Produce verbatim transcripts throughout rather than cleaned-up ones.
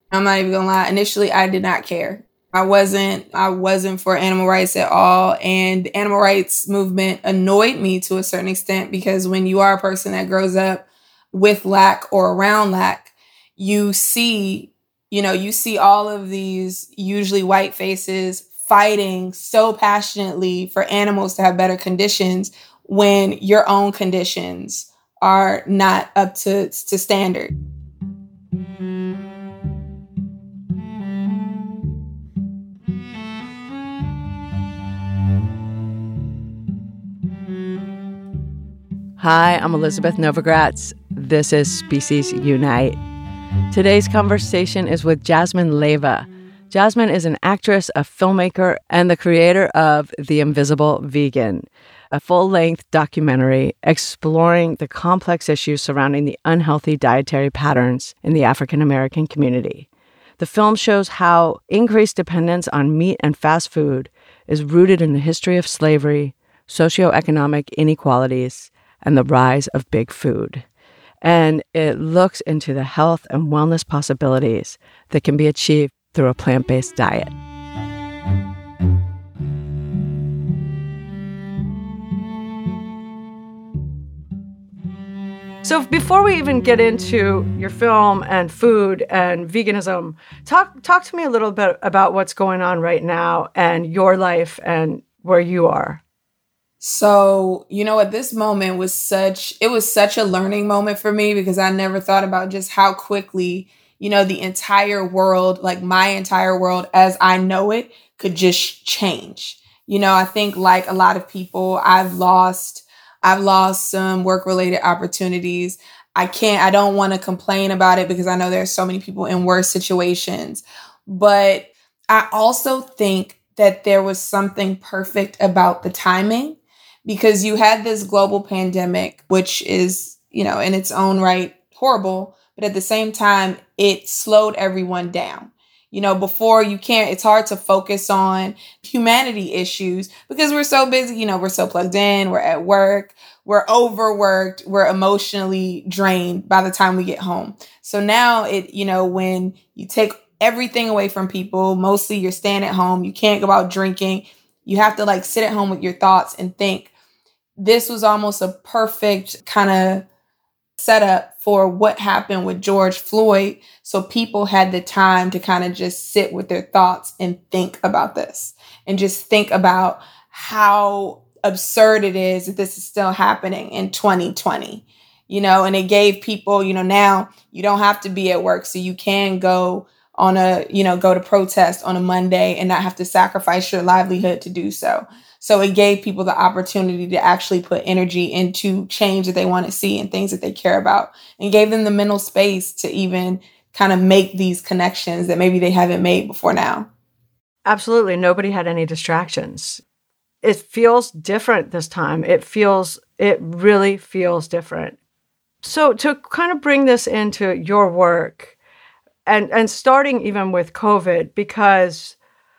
I'm not even gonna lie. Initially, I did not care. I wasn't I wasn't for animal rights at all. And the animal rights movement annoyed me to a certain extent because when you are a person that grows up with lack or around lack, you see, you know, you see all of these usually white faces fighting so passionately for animals to have better conditions when your own conditions are not up to, to standard. Hi, I'm Elizabeth Novogratz. This is Species Unite. Today's conversation is with Jasmine Leiva. Jasmine is an actress, a filmmaker, and the creator of The Invisible Vegan, a full-length documentary exploring the complex issues surrounding the unhealthy dietary patterns in the African American community. The film shows how increased dependence on meat and fast food is rooted in the history of slavery, socioeconomic inequalities, and the rise of big food. And it looks into the health and wellness possibilities that can be achieved through a plant-based diet. So before we even get into your film and food and veganism, talk talk to me a little bit about what's going on right now and your life and where you are. So, you know, at this moment was such, it was such a learning moment for me because I never thought about just how quickly, you know, the entire world, like my entire world as I know it, could just change. You know, I think like a lot of people, I've lost, I've lost some work related opportunities. I can't, I don't want to complain about it because I know there's so many people in worse situations. But I also think that there was something perfect about the timing. Because you had this global pandemic, which is, you know, in its own right, horrible. But at the same time, it slowed everyone down. You know, before you can't, it's hard to focus on humanity issues because we're so busy, you know, we're so plugged in, we're at work, we're overworked, we're emotionally drained by the time we get home. So now it, you know, when you take everything away from people, mostly you're staying at home, you can't go out drinking. You have to like sit at home with your thoughts and think. This was almost a perfect kind of setup for what happened with George Floyd. So people had the time to kind of just sit with their thoughts and think about this and just think about how absurd it is that this is still happening in twenty twenty, you know, and it gave people, you know, now you don't have to be at work. So you can go on a, you know, go to protest on a Monday and not have to sacrifice your livelihood to do so. So it gave people the opportunity to actually put energy into change that they want to see and things that they care about, and gave them the mental space to even kind of make these connections that maybe they haven't made before now. Absolutely. Nobody had any distractions. It feels different this time. It feels, it really feels different. So to kind of bring this into your work, And and starting even with COVID, because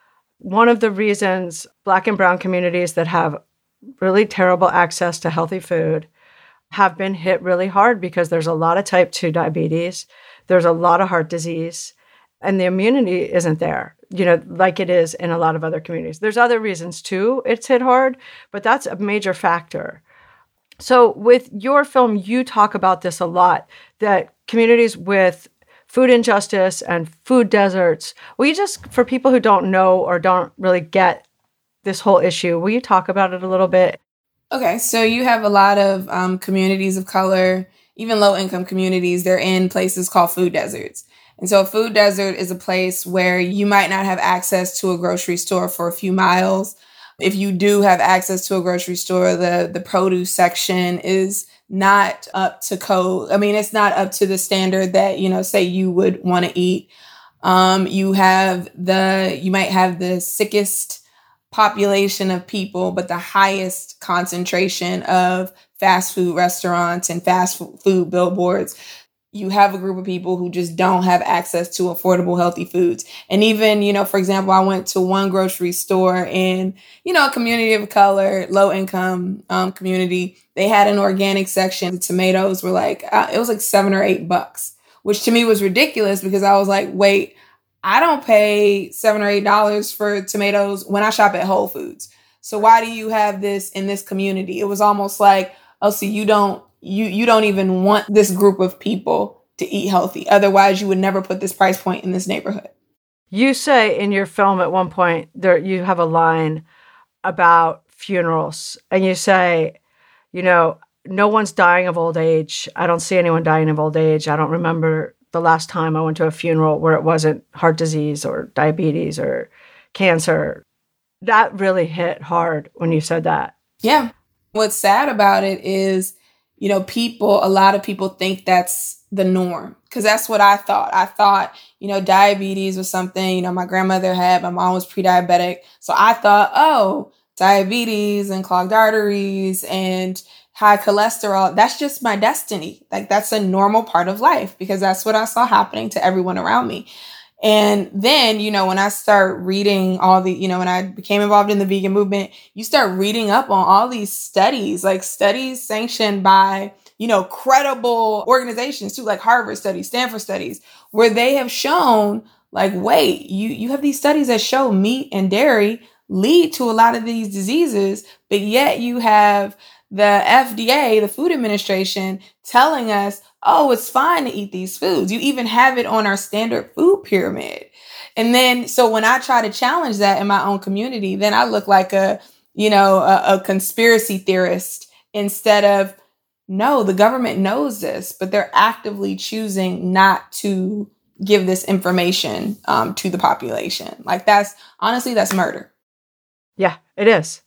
one of the reasons Black and brown communities that have really terrible access to healthy food have been hit really hard because there's a lot of type two diabetes, there's a lot of heart disease, and the immunity isn't there, you know, like it is in a lot of other communities. There's other reasons too it's hit hard, but that's a major factor. So with your film, you talk about this a lot, that communities with food injustice and food deserts. Will you just, for people who don't know or don't really get this whole issue, will you talk about it a little bit? Okay, so you have a lot of um, communities of color, even low-income communities. They're in places called food deserts. And so a food desert is a place where you might not have access to a grocery store for a few miles. If you do have access to a grocery store, the, the produce section is not up to code. I mean, it's not up to the standard that, you know, say you would want to eat. Um, you have the, you might have the sickest population of people, but the highest concentration of fast food restaurants and fast food billboards. You have a group of people who just don't have access to affordable, healthy foods. And even, you know, for example, I went to one grocery store in, you know, a community of color, low income um, community. They had an organic section. The tomatoes were like, uh, it was like seven or eight bucks, which to me was ridiculous because I was like, wait, I don't pay seven or eight dollars for tomatoes when I shop at Whole Foods. So why do you have this in this community? It was almost like, oh, so you don't you you don't even want this group of people to eat healthy. Otherwise, you would never put this price point in this neighborhood. You say in your film at one point there you have a line about funerals, and you say, you know, no one's dying of old age. I don't see anyone dying of old age. I don't remember the last time I went to a funeral where it wasn't heart disease or diabetes or cancer. That really hit hard when you said that. Yeah. What's sad about it is, you know, people, a lot of people think that's the norm, because that's what I thought. I thought, you know, diabetes was something, you know, my grandmother had, my mom was pre-diabetic. So I thought, oh, diabetes and clogged arteries and high cholesterol, that's just my destiny. Like that's a normal part of life because that's what I saw happening to everyone around me. And then, you know, when I start reading all the, you know, when I became involved in the vegan movement, you start reading up on all these studies, like studies sanctioned by, you know, credible organizations too, like Harvard studies, Stanford studies, where they have shown like, wait, you, you have these studies that show meat and dairy lead to a lot of these diseases, but yet you have the F D A, the Food Administration, telling us, oh, it's fine to eat these foods. You even have it on our standard food pyramid. And then, so when I try to challenge that in my own community, then I look like a, you know, a, a conspiracy theorist instead of, no, the government knows this, but they're actively choosing not to give this information um, to the population. Like that's, honestly, that's murder. Yeah, it is.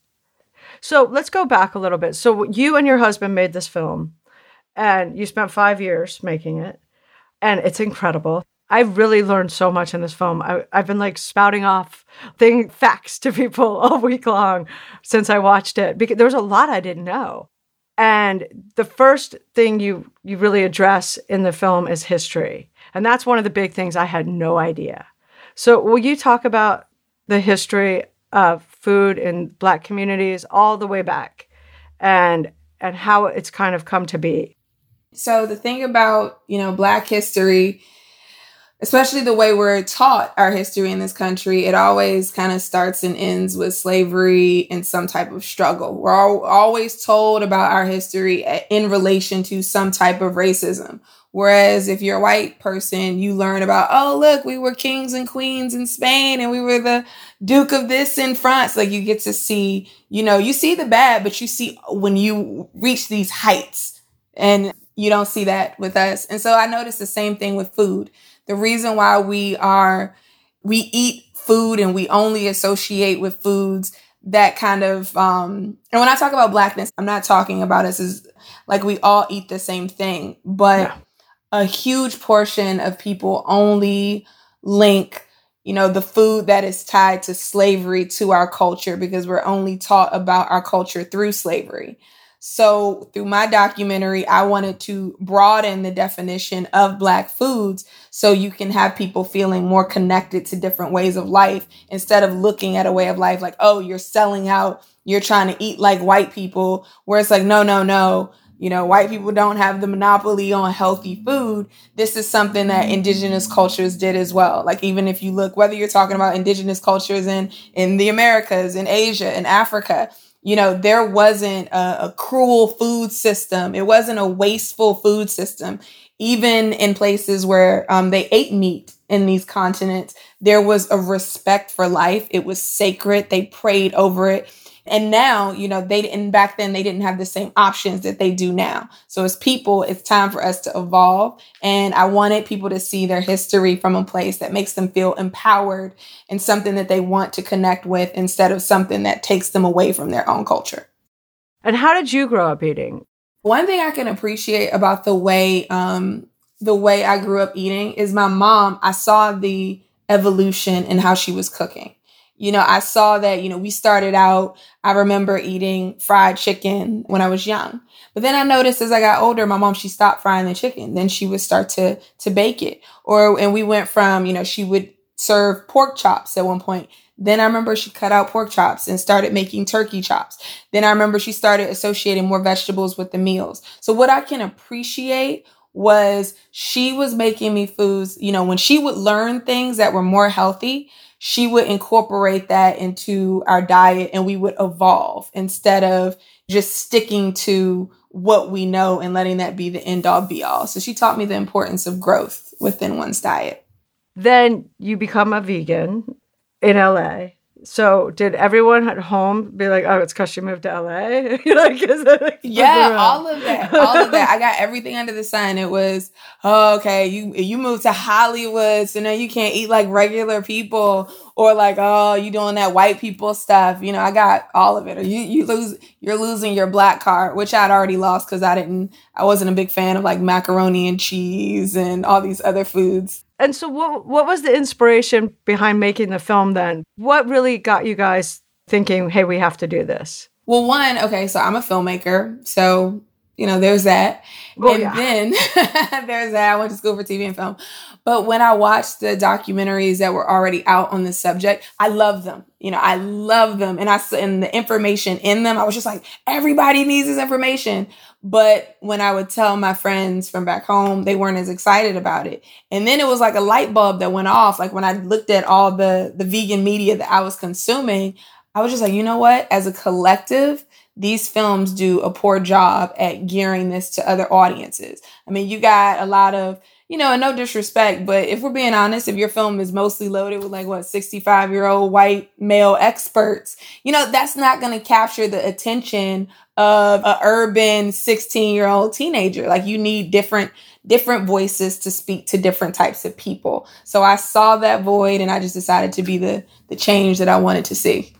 So let's go back a little bit. So you and your husband made this film and you spent five years making it and it's incredible. I've really learned so much in this film. I, I've been like spouting off thing facts to people all week long since I watched it because there was a lot I didn't know. And the first thing you, you really address in the film is history. And that's one of the big things I had no idea. So will you talk about the history of food in Black communities all the way back and and how it's kind of come to be? So the thing about, you know, Black history, especially the way we're taught our history in this country, it always kind of starts and ends with slavery and some type of struggle. We're all, always told about our history in relation to some type of racism. Whereas if you're a white person, you learn about, oh, look, we were kings and queens in Spain and we were the Duke of this in France. Like you get to see, you know, you see the bad, but you see when you reach these heights and you don't see that with us. And so I noticed the same thing with food. The reason why we are, we eat food and we only associate with foods that kind of, um, and when I talk about Blackness, I'm not talking about us as like we all eat the same thing, but yeah. A huge portion of people only link, you know, the food that is tied to slavery to our culture because we're only taught about our culture through slavery. So through my documentary, I wanted to broaden the definition of Black foods so you can have people feeling more connected to different ways of life instead of looking at a way of life like, oh, you're selling out, you're trying to eat like white people, where it's like, no, no, no. You know, white people don't have the monopoly on healthy food. This is something that indigenous cultures did as well. Like, even if you look, whether you're talking about indigenous cultures in, in the Americas, in Asia, in Africa, you know, there wasn't a, a cruel food system. It wasn't a wasteful food system. Even in places where um, they ate meat in these continents, there was a respect for life. It was sacred. They prayed over it. And now, you know, they didn't, back then they didn't have the same options that they do now. So as people, it's time for us to evolve. And I wanted people to see their history from a place that makes them feel empowered and something that they want to connect with instead of something that takes them away from their own culture. And how did you grow up eating? One thing I can appreciate about the way, um, the way I grew up eating is my mom, I saw the evolution in how she was cooking. You know, I saw that, you know, we started out, I remember eating fried chicken when I was young. But then I noticed as I got older, my mom, she stopped frying the chicken. Then she would start to to bake it. Or, and we went from, you know, she would serve pork chops at one point. Then I remember she cut out pork chops and started making turkey chops. Then I remember she started associating more vegetables with the meals. So what I can appreciate was she was making me foods, you know, when she would learn things that were more healthy, she would incorporate that into our diet and we would evolve instead of just sticking to what we know and letting that be the end all be all. So she taught me the importance of growth within one's diet. Then you become a vegan in L A. So did everyone at home be like, oh, it's because she moved to L A? like, is it like, yeah, all of that. All of that. I got everything under the sun. It was, oh, okay, you you moved to Hollywood, so now you can't eat like regular people, or like, oh, you doing that white people stuff. You know, I got all of it. Or you you lose you're losing your black card, which I'd already lost because I didn't I wasn't a big fan of like macaroni and cheese and all these other foods. And so what what was the inspiration behind making the film then? What really got you guys thinking, hey, we have to do this? Well, one, okay, so I'm a filmmaker. So, you know, there's that. Well, and yeah. then there's that. I went to school for T V and film. But when I watched the documentaries that were already out on the subject, I love them. You know, I love them. And I and the information in them, I was just like, everybody needs this information. But when I would tell my friends from back home, they weren't as excited about it. And then it was like a light bulb that went off. Like when I looked at all the, the vegan media that I was consuming, I was just like, you know what? As a collective, these films do a poor job at gearing this to other audiences. I mean, you got a lot of, you know, and no disrespect, but if we're being honest, if your film is mostly loaded with like, what, sixty-five year old white male experts, you know, that's not going to capture the attention of a urban sixteen year old teenager. Like you need different, different voices to speak to different types of people. So I saw that void and I just decided to be the, the change that I wanted to see.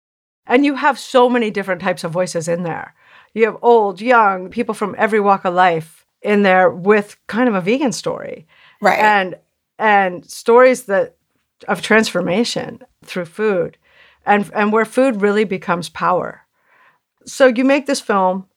And you have so many different types of voices in there. You have old, young, people from every walk of life in there with kind of a vegan story. Right. And and stories that of transformation through food and and where food really becomes power. So you make this film.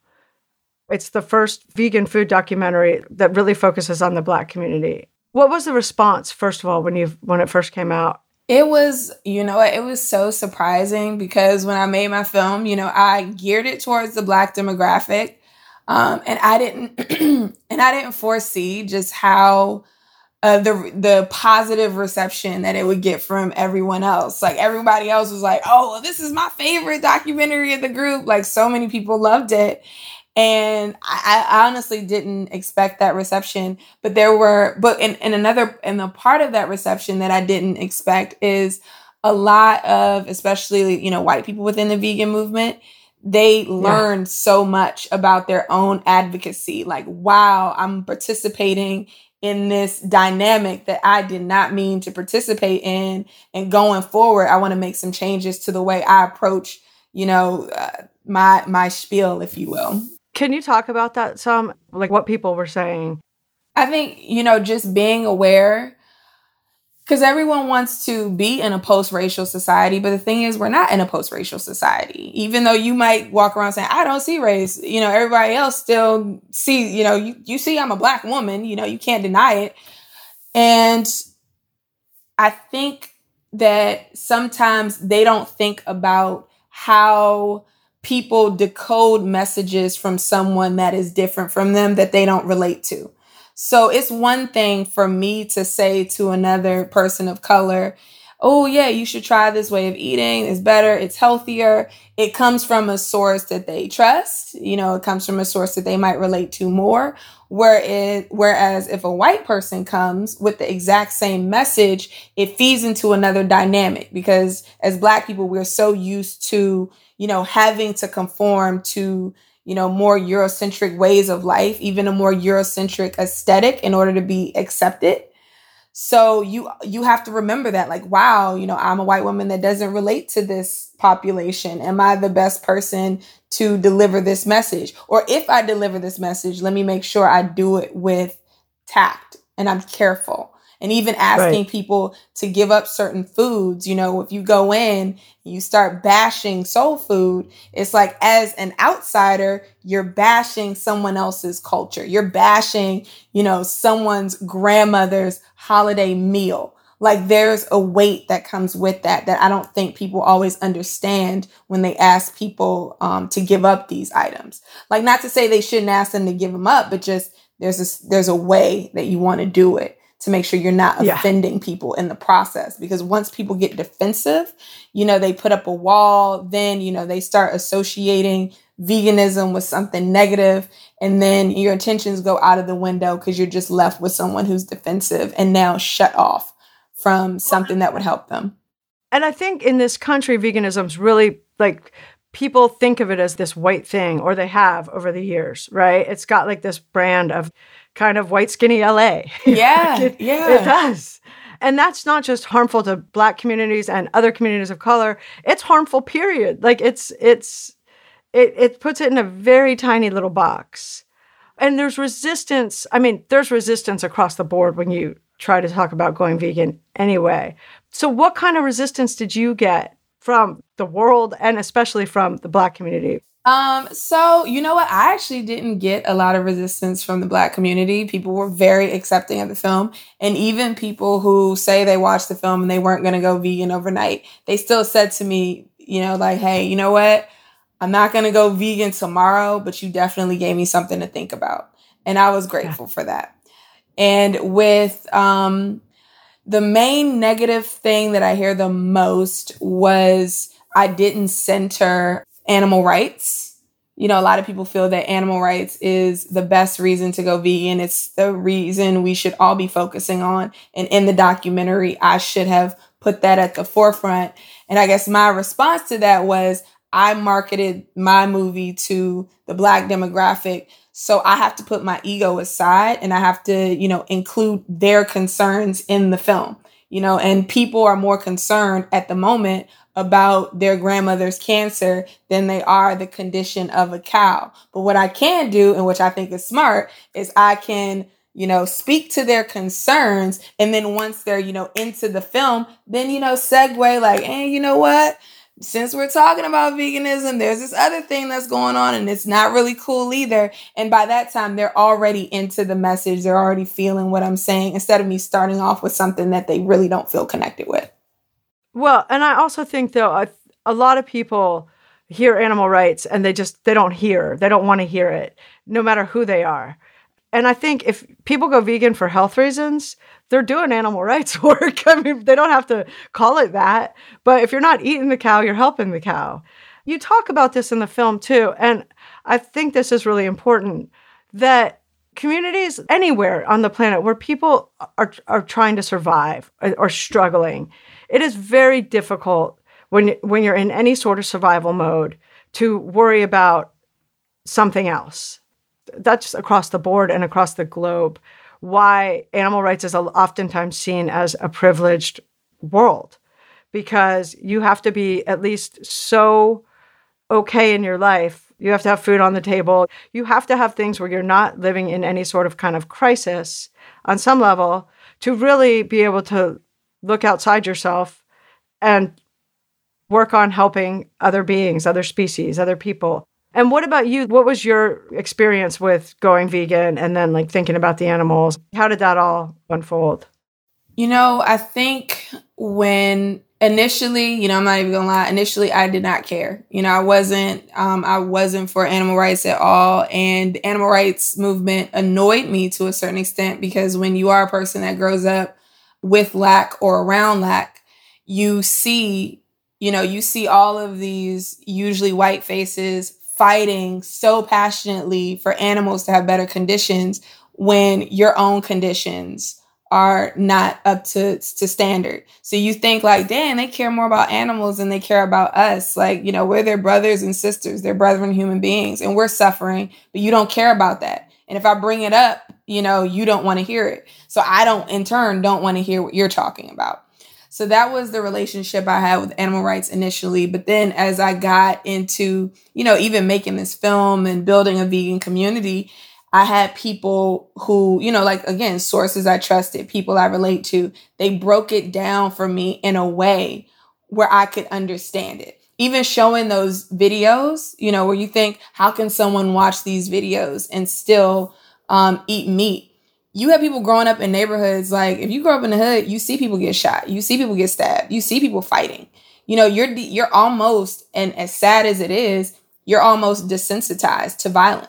It's the first vegan food documentary that really focuses on the Black community. What was the response, first of all, when you when it first came out? It was, you know, it was so surprising because when I made my film, you know, I geared it towards the Black demographic. Um, and I didn't, and I didn't foresee just how uh, the the positive reception that it would get from everyone else. Like everybody else was like, "Oh, well, this is my favorite documentary of the group." Like so many people loved it, and I, I honestly didn't expect that reception. But there were, but in, in another, and the part of that reception that I didn't expect is a lot of, especially you know, white people within the vegan movement. They learned yeah. so much about their own advocacy. Like, wow, I'm participating in this dynamic that I did not mean to participate in. And going forward, I want to make some changes to the way I approach, you know, uh, my my spiel, if you will. Can you talk about that some? Like what people were saying? I think, you know, just being aware. Because everyone wants to be in a post-racial society. But the thing is, we're not in a post-racial society. Even though you might walk around saying, I don't see race. You know, everybody else still sees, you know, you, you see I'm a Black woman. You know, you can't deny it. And I think that sometimes they don't think about how people decode messages from someone that is different from them that they don't relate to. So it's one thing for me to say to another person of color, oh, yeah, you should try this way of eating. It's better. It's healthier. It comes from a source that they trust. You know, it comes from a source that they might relate to more. Whereas, whereas if a white person comes with the exact same message, it feeds into another dynamic because as Black people, we're so used to, you know, having to conform to you know, more Eurocentric ways of life, even a more Eurocentric aesthetic in order to be accepted. So you you have to remember that, like, wow, you know, I'm a white woman that doesn't relate to this population. Am I the best person to deliver this message? Or if I deliver this message, let me make sure I do it with tact and I'm careful. And even asking right. people to give up certain foods, you know, if you go in, you start bashing soul food, it's like as an outsider, you're bashing someone else's culture. You're bashing, you know, someone's grandmother's holiday meal. Like there's a weight that comes with that, that I don't think people always understand when they ask people um, to give up these items. Like not to say they shouldn't ask them to give them up, but just there's a, there's a way that you want to do it to make sure you're not Yeah. offending people in the process. Because once people get defensive, you know, they put up a wall, then, you know, they start associating veganism with something negative, and then your intentions go out of the window because you're just left with someone who's defensive and now shut off from something that would help them. And I think in this country, veganism's really like, people think of it as this white thing, or they have over the years, right? It's got like this brand of kind of white, skinny L A. Yeah, like it, yeah. It does. And that's not just harmful to Black communities and other communities of color. It's harmful, period. Like it's, it's, it, it puts it in a very tiny little box. And there's resistance. I mean, there's resistance across the board when you try to talk about going vegan anyway. So what kind of resistance did you get from the world and especially from the Black community? Um, so, you know what? I actually didn't get a lot of resistance from the Black community. People were very accepting of the film. And even people who say they watched the film and they weren't going to go vegan overnight, they still said to me, you know, like, hey, you know what? I'm not going to go vegan tomorrow, but you definitely gave me something to think about. And I was grateful yeah. for that. And with um, the main negative thing that I hear the most was I didn't center animal rights. You know, a lot of people feel that animal rights is the best reason to go vegan. It's the reason we should all be focusing on. And in the documentary, I should have put that at the forefront. And I guess my response to that was I marketed my movie to the Black demographic. So I have to put my ego aside and I have to, you know, include their concerns in the film, you know, and people are more concerned at the moment about their grandmother's cancer than they are the condition of a cow. But what I can do, and which I think is smart, is I can, you know, speak to their concerns. And then once they're, you know, into the film, then, you know, segue like, hey, you know what? Since we're talking about veganism, there's this other thing that's going on and it's not really cool either. And by that time, they're already into the message. They're already feeling what I'm saying instead of me starting off with something that they really don't feel connected with. Well, and I also think, though, a, a lot of people hear animal rights and they just, they don't hear, they don't want to hear it, no matter who they are. And I think if people go vegan for health reasons, they're doing animal rights work. I mean, they don't have to call it that. But if you're not eating the cow, you're helping the cow. You talk about this in the film, too. And I think this is really important, that communities anywhere on the planet where people are, are trying to survive or, or struggling, it is very difficult when, when you're in any sort of survival mode to worry about something else. That's across the board and across the globe, why animal rights is oftentimes seen as a privileged world, because you have to be at least so okay in your life. You have to have food on the table. You have to have things where you're not living in any sort of kind of crisis on some level to really be able to look outside yourself and work on helping other beings, other species, other people. And what about you? What was your experience with going vegan and then like thinking about the animals? How did that all unfold? You know, I think when initially, you know, I'm not even gonna lie, initially I did not care. You know, I wasn't, um, I wasn't for animal rights at all. And the animal rights movement annoyed me to a certain extent because when you are a person that grows up with lack or around lack, you see, you know, you see all of these usually white faces fighting so passionately for animals to have better conditions when your own conditions are not up to, to standard. So you think like, damn, they care more about animals than they care about us. Like, you know, we're their brothers and sisters, they're brethren human beings, and we're suffering, but you don't care about that. And if I bring it up, you know, you don't want to hear it. So I don't, in turn, don't want to hear what you're talking about. So that was the relationship I had with animal rights initially. But then as I got into, you know, even making this film and building a vegan community, I had people who, you know, like, again, sources I trusted, people I relate to, they broke it down for me in a way where I could understand it. Even showing those videos, you know, where you think, how can someone watch these videos and still um, eat meat? You have people growing up in neighborhoods. Like if you grow up in the hood, you see people get shot. You see people get stabbed. You see people fighting. You know, you're you're almost, and as sad as it is, you're almost desensitized to violence.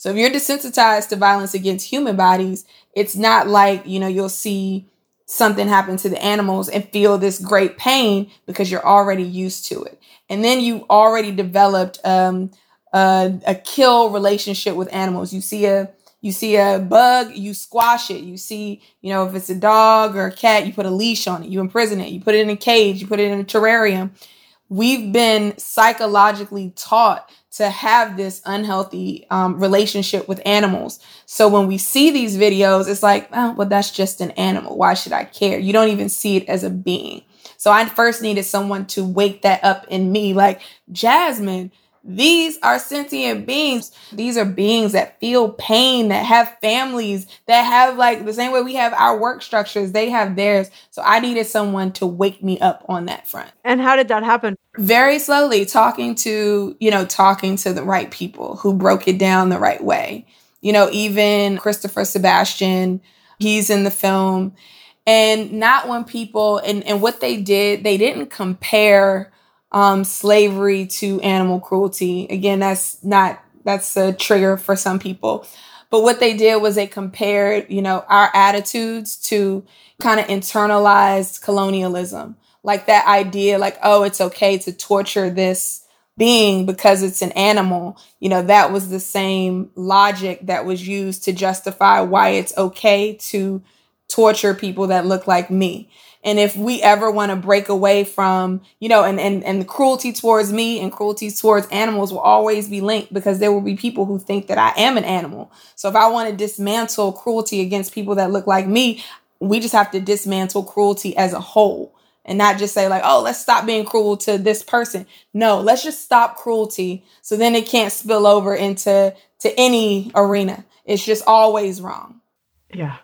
So if you're desensitized to violence against human bodies, it's not like, you know, you'll see something happen to the animals and feel this great pain because you're already used to it. And then you already developed um, a, a kill relationship with animals. You see a you see a bug, you squash it. You see, you know, if it's a dog or a cat, you put a leash on it, you imprison it, you put it in a cage, you put it in a terrarium. We've been psychologically taught to have this unhealthy um, relationship with animals. So when we see these videos, it's like, oh, well, that's just an animal. Why should I care? You don't even see it as a being. So I first needed someone to wake that up in me. Like, Jasmine, these are sentient beings. These are beings that feel pain, that have families, that have, like, the same way we have our work structures, they have theirs. So I needed someone to wake me up on that front. And how did that happen? Very slowly, talking to, you know, talking to the right people who broke it down the right way. You know, even Christopher Sebastian, he's in the film. And not when people, and, and what they did, they didn't compare um, slavery to animal cruelty. Again, that's not, that's a trigger for some people. But what they did was they compared, you know, our attitudes to kind of internalized colonialism. Like that idea, like, oh, it's okay to torture this being because it's an animal. You know, that was the same logic that was used to justify why it's okay to torture people that look like me. And if we ever want to break away from, you know, and, and, and the cruelty towards me and cruelty towards animals will always be linked, because there will be people who think that I am an animal. So if I want to dismantle cruelty against people that look like me, we just have to dismantle cruelty as a whole. And not just say like, oh, let's stop being cruel to this person. No, let's just stop cruelty. So then it can't spill over into to any arena. It's just always wrong. Yeah.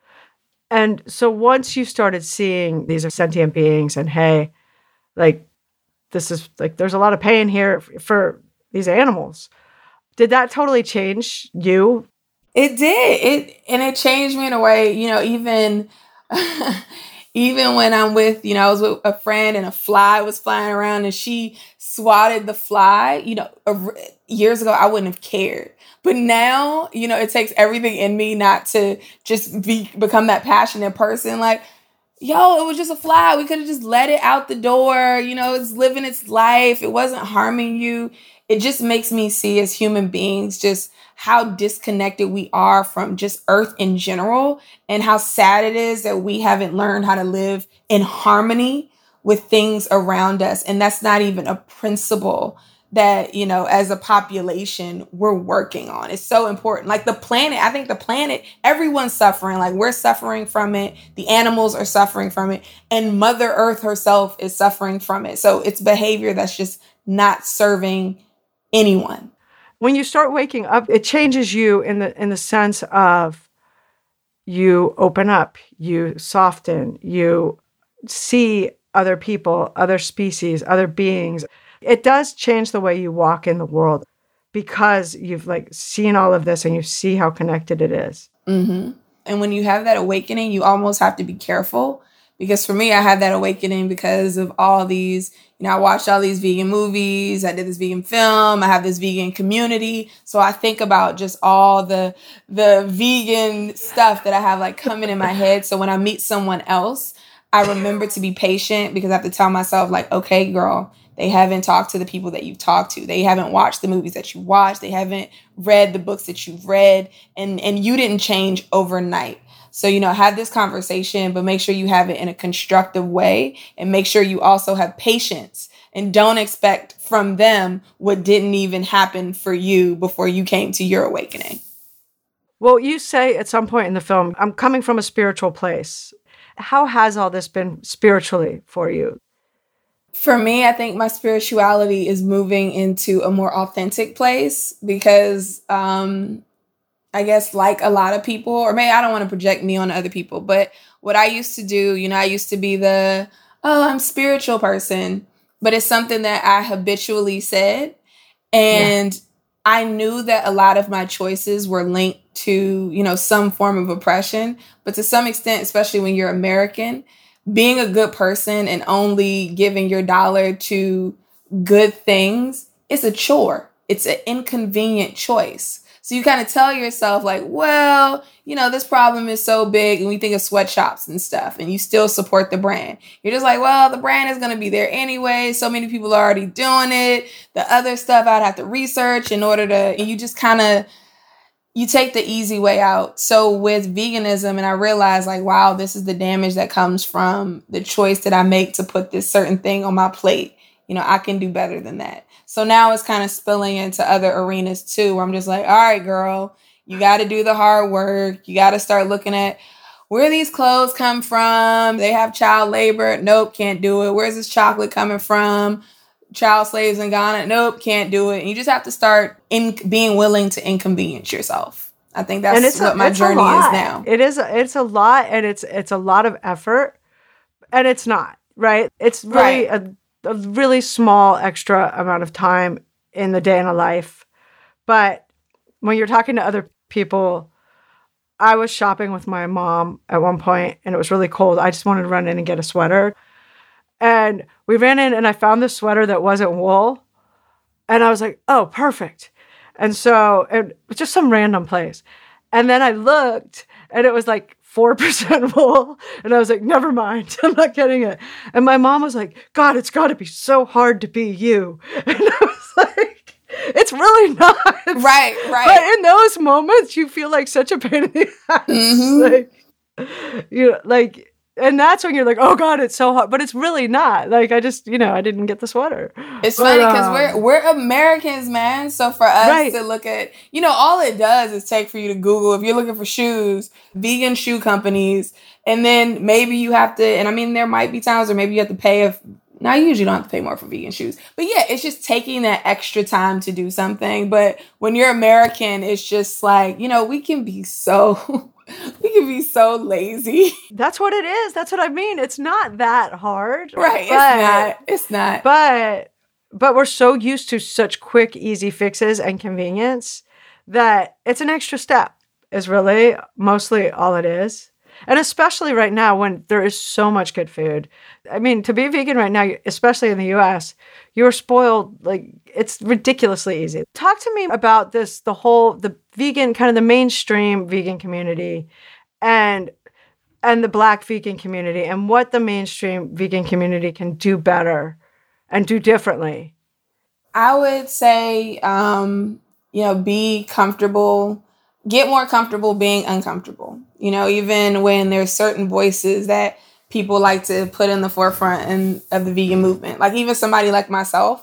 And so once you started seeing these are sentient beings and, hey, like, this is like, there's a lot of pain here for these animals. Did that totally change you? It did. It, and it changed me in a way, you know, even, even when I'm with, you know, I was with a friend and a fly was flying around and she swatted the fly, you know, years ago, I wouldn't have cared. But now, you know, it takes everything in me not to just be become that passionate person. Like, yo, it was just a fly. We could have just let it out the door. You know, it's living its life. It wasn't harming you. It just makes me see as human beings just how disconnected we are from just Earth in general, and how sad it is that we haven't learned how to live in harmony with things around us. And that's not even a principle that, you know, as a population, we're working on. It's so important. Like the planet, I think the planet, everyone's suffering. Like we're suffering from it. The animals are suffering from it. And Mother Earth herself is suffering from it. So it's behavior that's just not serving anyone. When you start waking up, it changes you in the in the sense of you open up, you soften, you see other people, other species, other beings. It does change the way you walk in the world because you've like seen all of this and you see how connected it is. Mm-hmm. And when you have that awakening, you almost have to be careful, because for me, I had that awakening because of all these, you know, I watched all these vegan movies. I did this vegan film. I have this vegan community. So I think about just all the, the vegan stuff that I have like coming in my head. So when I meet someone else, I remember to be patient, because I have to tell myself like, okay, girl, they haven't talked to the people that you've talked to. They haven't watched the movies that you watched. They haven't read the books that you've read. And, and you didn't change overnight. So, you know, have this conversation, but make sure you have it in a constructive way, and make sure you also have patience and don't expect from them what didn't even happen for you before you came to your awakening. Well, you say at some point in the film, I'm coming from a spiritual place. How has all this been spiritually for you? For me, I think my spirituality is moving into a more authentic place, because um, I guess like a lot of people, or maybe I don't want to project me on other people, but what I used to do, you know, I used to be the, oh, I'm spiritual person, but it's something that I habitually said. And yeah. I knew that a lot of my choices were linked to, you know, some form of oppression, but to some extent, especially when you're American, being a good person and only giving your dollar to good things, it's a chore. It's an inconvenient choice. So you kind of tell yourself like, well, you know, this problem is so big, and we think of sweatshops and stuff, and you still support the brand. You're just like, well, the brand is going to be there anyway. So many people are already doing it. The other stuff I'd have to research in order to, and you just kind of, you take the easy way out. So with veganism, and I realized like, wow, this is the damage that comes from the choice that I make to put this certain thing on my plate. You know, I can do better than that. So now it's kind of spilling into other arenas too, where I'm just like, all right, girl, you got to do the hard work. You got to start looking at where these clothes come from. They have child labor. Nope, can't do it. Where's this chocolate coming from? Child slaves in Ghana. Nope, can't do it. And you just have to start in being willing to inconvenience yourself. I think that's it's what a, my journey is now. It is. A, it's a lot, and it's it's a lot of effort, and it's not right. It's really right. a. a really small extra amount of time in the day in a life. But when you're talking to other people, I was shopping with my mom at one point and it was really cold. I just wanted to run in and get a sweater. And we ran in and I found this sweater that wasn't wool. And I was like, oh, perfect. And so, and just some random place. And then I looked and it was like four percent wool. And I was like, never mind. I'm not getting it. And my mom was like, God, it's got to be so hard to be you. And I was like, it's really not. Right, right. But in those moments, you feel like such a pain in the ass. Mm-hmm. Like, you know, like, and that's when you're like, oh God, it's so hard. But it's really not. Like, I just, you know, I didn't get the sweater. It's but, funny because um, we're we're Americans, man. So for us right. to look at, you know, all it does is take for you to Google, if you're looking for shoes, vegan shoe companies, and then maybe you have to, and I mean, there might be times where maybe you have to pay if, now you usually don't have to pay more for vegan shoes. But yeah, it's just taking that extra time to do something. But when you're American, it's just like, you know, we can be so... we can be so lazy. That's what it is. That's what I mean. It's not that hard. Right. But, it's not. It's not. But but we're so used to such quick, easy fixes and convenience that it's an extra step is really mostly all it is. And especially right now when there is so much good food. I mean, to be vegan right now, especially in the U S, you're spoiled. Like, it's ridiculously easy. Talk to me about this, the whole, the vegan, kind of the mainstream vegan community and and the Black vegan community and what the mainstream vegan community can do better and do differently. I would say, um, you know, be comfortable, get more comfortable being uncomfortable. You know, even when there's certain voices that people like to put in the forefront and of the vegan movement, like even somebody like myself,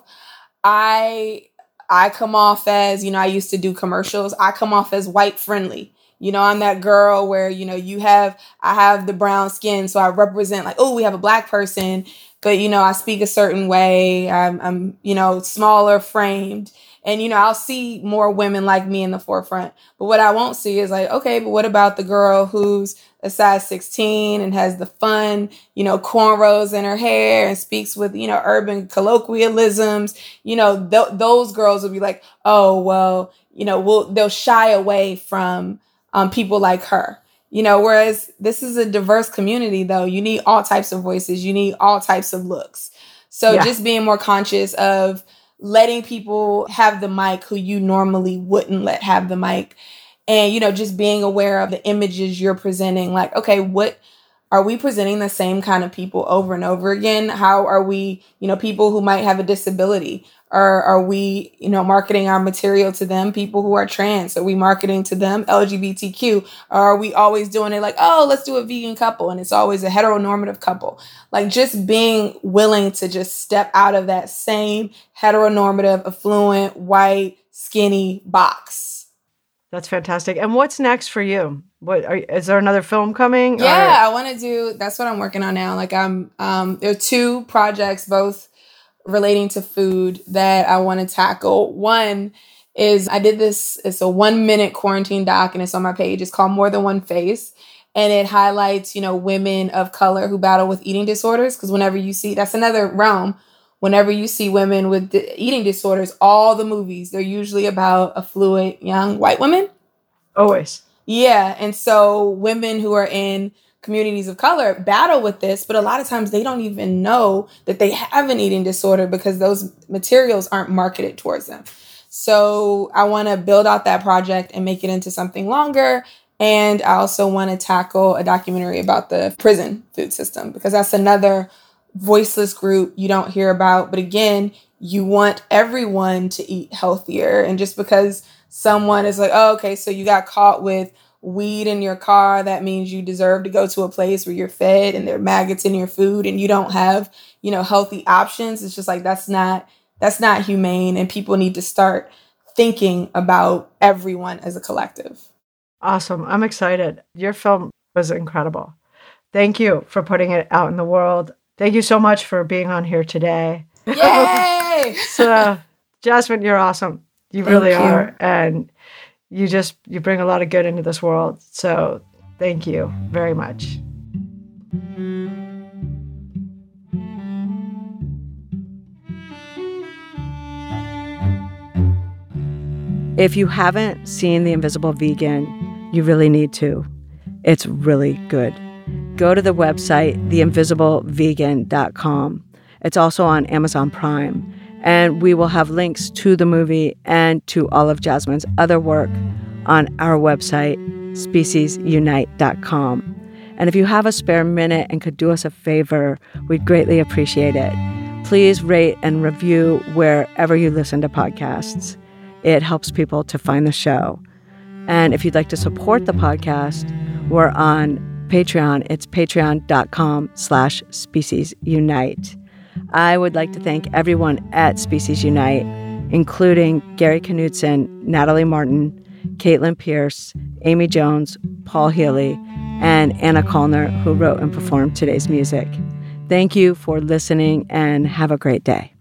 I I come off as, you know, I used to do commercials. I come off as white friendly. You know, I'm that girl where, you know, you have, I have the brown skin. So I represent like, oh, we have a Black person, but, you know, I speak a certain way. I'm, I'm, you know, smaller framed. And, you know, I'll see more women like me in the forefront. But what I won't see is like, okay, but what about the girl who's a size sixteen and has the fun, you know, cornrows in her hair and speaks with, you know, urban colloquialisms? You know, th- those girls will be like, oh, well, you know, we'll, they'll shy away from um, people like her. You know, whereas this is a diverse community, though. You need all types of voices. You need all types of looks. So yeah. Just being more conscious of letting people have the mic who you normally wouldn't let have the mic. And, you know, just being aware of the images you're presenting. Like, okay, what are we presenting the same kind of people over and over again? How are we, you know, people who might have a disability? Or are we, you know, marketing our material to them? People who are trans, are we marketing to them? L G B T Q? Or are we always doing it like, oh, let's do a vegan couple, and it's always a heteronormative couple? Like, just being willing to just step out of that same heteronormative, affluent, white, skinny box. That's fantastic. And what's next for you? What are, is there another film coming? Yeah, or? I want to do, that's what I'm working on now. Like I'm, um, there are two projects, both relating to food, that I want to tackle. One is I did this, it's a one minute quarantine doc and it's on my page. It's called More Than One Face. And it highlights, you know, women of color who battle with eating disorders. Because whenever you see, that's another realm. Whenever you see women with di- eating disorders, all the movies, they're usually about affluent young white women. Always. Yeah. And so women who are in communities of color battle with this, but a lot of times they don't even know that they have an eating disorder because those materials aren't marketed towards them. So I want to build out that project and make it into something longer. And I also want to tackle a documentary about the prison food system, because that's another voiceless group you don't hear about. But again, you want everyone to eat healthier. And just because someone is like, oh, okay, so you got caught with weed in your car, that means you deserve to go to a place where you're fed and there are maggots in your food and you don't have, you know, healthy options. It's just like, that's not, that's not humane. And people need to start thinking about everyone as a collective. Awesome. I'm excited. Your film was incredible. Thank you for putting it out in the world. Thank you so much for being on here today. Yay! So, Jasmine, you're awesome. You Thank really you. are. And you just, you bring a lot of good into this world. So thank you very much. If you haven't seen The Invisible Vegan, you really need to. It's really good. Go to the website, the invisible vegan dot com. It's also on Amazon Prime. And we will have links to the movie and to all of Jasmine's other work on our website, species unite dot com. And if you have a spare minute and could do us a favor, we'd greatly appreciate it. Please rate and review wherever you listen to podcasts. It helps people to find the show. And if you'd like to support the podcast, we're on Patreon. It's patreon dot com slash species unite. I would like to thank everyone at Species Unite, including Gary Knudsen, Natalie Martin, Caitlin Pierce, Amy Jones, Paul Healy, and Anna Kallner, who wrote and performed today's music. Thank you for listening and have a great day.